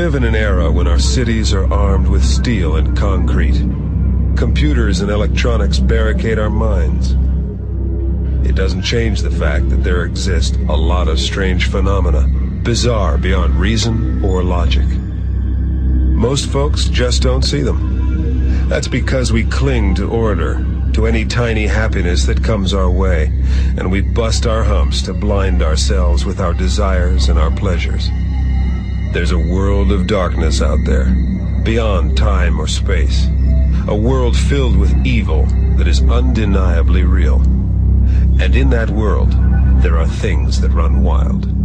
live in an era when our cities are armed with steel and concrete. Computers and electronics barricade our minds. It doesn't change the fact that there exist a lot of strange phenomena, bizarre beyond reason or logic. Most folks just don't see them. That's because we cling to order, to any tiny happiness that comes our way, and we bust our humps to blind ourselves with our desires and our pleasures. There's a world of darkness out there, beyond time or space. A world filled with evil that is undeniably real. And in that world, there are things that run wild.